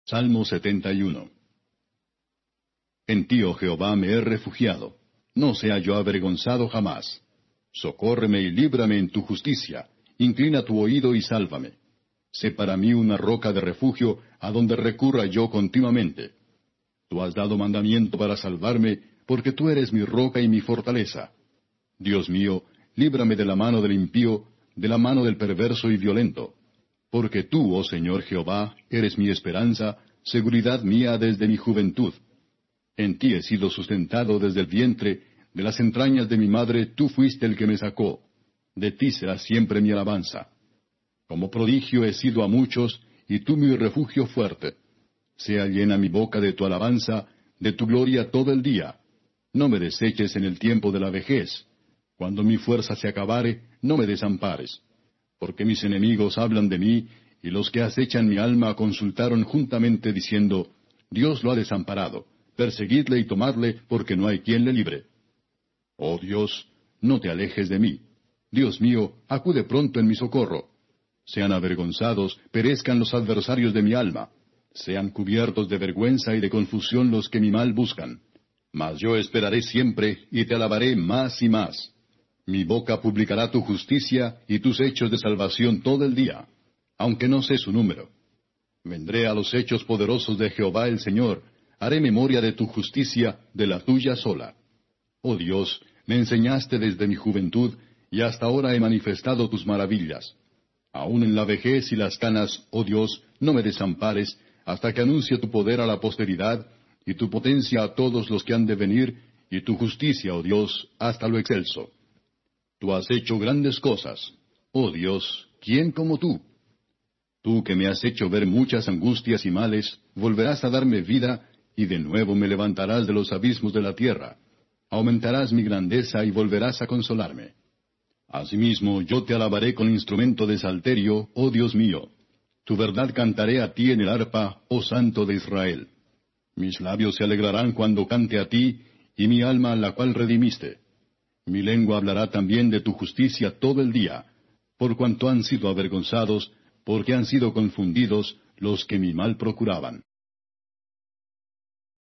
Salmo 71. En ti, oh Jehová, me he refugiado. No sea yo avergonzado jamás. Socórreme y líbrame en tu justicia. Inclina tu oído y sálvame. Sé para mí una roca de refugio a donde recurra yo continuamente. Tú has dado mandamiento para salvarme, porque tú eres mi roca y mi fortaleza. Dios mío, líbrame de la mano del impío, de la mano del perverso y violento. Porque tú, oh Señor Jehová, eres mi esperanza, seguridad mía desde mi juventud. En ti he sido sustentado desde el vientre, de las entrañas de mi madre tú fuiste el que me sacó. De ti será siempre mi alabanza. Como prodigio he sido a muchos, y tú mi refugio fuerte. Sea llena mi boca de tu alabanza, de tu gloria todo el día. No me deseches en el tiempo de la vejez. Cuando mi fuerza se acabare, no me desampares. Porque mis enemigos hablan de mí, y los que acechan mi alma consultaron juntamente diciendo, Dios lo ha desamparado, perseguidle y tomadle, porque no hay quien le libre. Oh Dios, no te alejes de mí. Dios mío, acude pronto en mi socorro. Sean avergonzados, perezcan los adversarios de mi alma. Sean cubiertos de vergüenza y de confusión los que mi mal buscan. Mas yo esperaré siempre, y te alabaré más y más. Mi boca publicará tu justicia y tus hechos de salvación todo el día, aunque no sé su número. Vendré a los hechos poderosos de Jehová el Señor, haré memoria de tu justicia, de la tuya sola. Oh Dios, me enseñaste desde mi juventud, y hasta ahora he manifestado tus maravillas. Aun en la vejez y las canas, oh Dios, no me desampares, hasta que anuncie tu poder a la posteridad, y tu potencia a todos los que han de venir, y tu justicia, oh Dios, hasta lo excelso. Tú has hecho grandes cosas. Oh Dios, ¿quién como tú? Tú que me has hecho ver muchas angustias y males, volverás a darme vida, y de nuevo me levantarás de los abismos de la tierra. Aumentarás mi grandeza y volverás a consolarme. Asimismo, yo te alabaré con instrumento de salterio, oh Dios mío. Tu verdad cantaré a ti en el arpa, oh Santo de Israel. Mis labios se alegrarán cuando cante a ti, y mi alma la cual redimiste. Mi lengua hablará también de tu justicia todo el día, por cuanto han sido avergonzados, porque han sido confundidos los que mi mal procuraban.